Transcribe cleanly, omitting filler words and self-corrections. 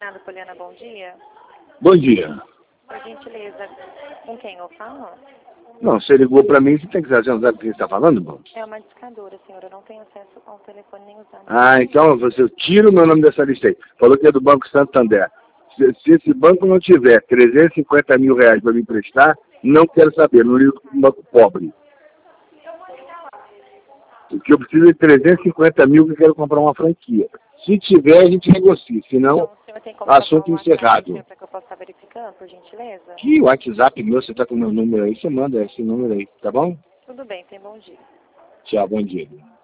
Mercado Poliana, bom dia. Bom dia. Por gentileza, com quem eu falo? Não, você ligou para mim, você tem que saber o que você está falando, bom? É uma discadora, senhor. Eu não tenho acesso ao telefone nem usando. Ah, então você tira o meu nome dessa lista aí. Falou que é do Banco Santander. Se esse banco não tiver 350 mil reais para me emprestar, não quero saber, não ligo para um banco pobre. Porque eu preciso de 350 mil que eu quero comprar uma franquia. Se tiver, a gente negocia, senão, Então, o senhor tem como assunto passar o WhatsApp encerrado. para que eu possa estar verificando, por gentileza? Que WhatsApp meu, você está com o meu número aí, você manda esse número aí, tá bom? Tudo bem, tem bom dia. Tchau, bom dia.